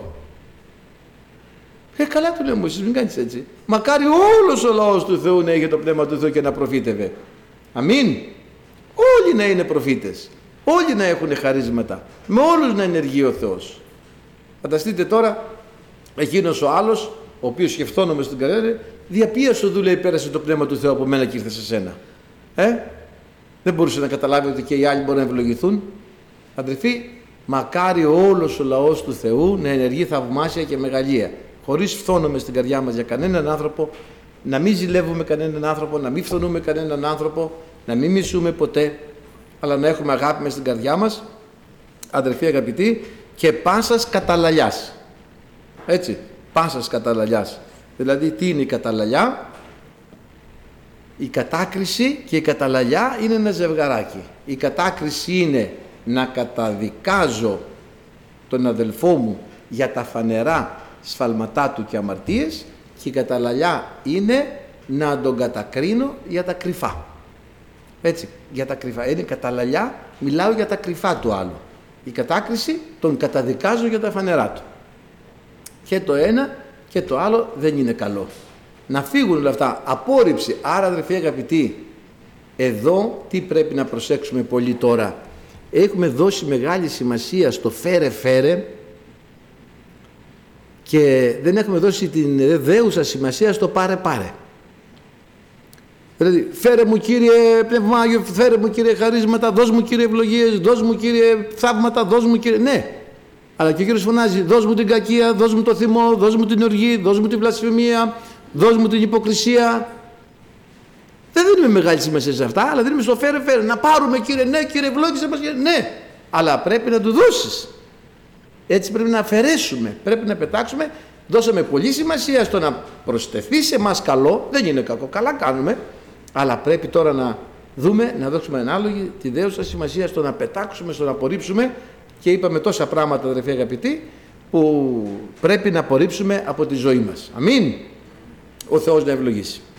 Καλά του λέει ο Μωυσής, μην κάνεις έτσι. Μακάρι όλος ο λαός του Θεού να είχε το Πνεύμα του Θεού και να προφήτευε. Αμήν. Όλοι να είναι προφήτες. Όλοι να έχουν χαρίσματα. Με όλους να ενεργεί ο Θεός. Φανταστείτε τώρα, εκείνος ο άλλος, ο οποίος σκεφτόνομαι στην καρδιά, δια ποια σου λέει πέρασε το Πνεύμα του Θεού από μένα και ήρθε σε σένα. Δεν μπορούσε να καταλάβει ότι και οι άλλοι μπορούν να ευλογηθούν. Αδερφοί, μακάρι όλος ο λαός του Θεού να ενεργεί θαυμάσια και μεγαλεία. Χωρίς φθόνουμε στην καρδιά μας για κανέναν άνθρωπο, να μην ζηλεύουμε κανέναν άνθρωπο, να μην φθονούμε κανέναν άνθρωπο, να μην μισούμε ποτέ, αλλά να έχουμε αγάπη μες στην καρδιά μας, αδερφοί αγαπητοί, και πάσας καταλαλιάς. Έτσι, πάσας καταλαλιάς. Δηλαδή, τι είναι η καταλαλιά? Η κατάκριση και η καταλαλιά είναι ένα ζευγαράκι. Η κατάκριση είναι να καταδικάζω τον αδελφό μου για τα φανερά σφαλματά του και αμαρτίες, και η καταλαλιά είναι να τον κατακρίνω για τα κρυφά. Έτσι, για τα κρυφά. Είναι καταλαλιά, μιλάω για τα κρυφά του άλλου. Η κατάκριση, τον καταδικάζω για τα φανερά του. Και το ένα και το άλλο δεν είναι καλό. Να φύγουν όλα αυτά. Απόρριψη. Άρα, αδερφοί αγαπητοί, εδώ τι πρέπει να προσέξουμε πολύ τώρα? Έχουμε δώσει μεγάλη σημασία στο φέρε και δεν έχουμε δώσει την δέουσα σημασία στο πάρε. Δηλαδή, φέρε μου Κύριε Πνεύμα Άγιο, φέρε μου Κύριε χαρίσματα, δώσ' μου Κύριε ευλογίες, δώσ' μου Κύριε θαύματα, δώσ' μου Κύριε... Ναι, αλλά και ο Κύριος φωνάζει, δώσ' μου την κακία, δώσ' μου το θυμό, δώσ' μου την οργή, δώσ' μου την βλασφημία, δώσ' μου την υποκρισία. Δεν δίνουμε μεγάλη σημασία σε αυτά, αλλά δίνουμε στο φέρε. Να πάρουμε Κύριε, ναι Κύριε, ευλόγησε μας, ναι. Αλλά πρέπει να του δώσεις. Έτσι πρέπει να αφαιρέσουμε, πρέπει να πετάξουμε. Δώσαμε πολύ σημασία στο να προσθεθεί σε εμάς καλό, δεν είναι κακό, καλά κάνουμε, αλλά πρέπει τώρα να δούμε, να δώσουμε ανάλογη τη δέουσα σημασία στο να πετάξουμε, στο να απορρίψουμε, και είπαμε τόσα πράγματα, αδερφοί αγαπητοί, που πρέπει να απορρίψουμε από τη ζωή μας. Αμήν. Ο Θεός να ευλογήσει.